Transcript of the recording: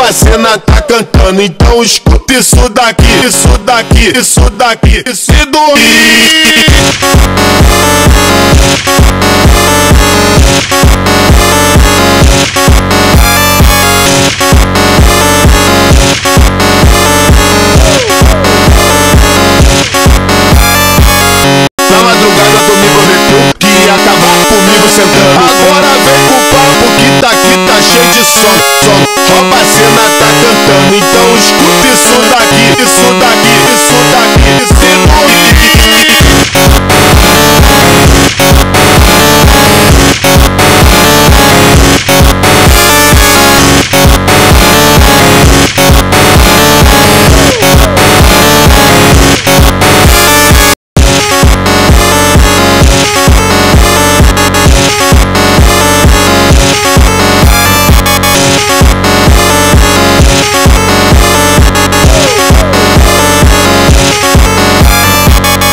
rouba a cena tá cantando, então escuta isso daqui, isso daqui, isso daqui. Se dormir, na madrugada tu me prometeu que ia acabar comigo sentando. Agora vem com o papo que daqui tá cheio de som. Rouba a cena tá cantando, então escuta isso daqui, isso daqui, isso daqui.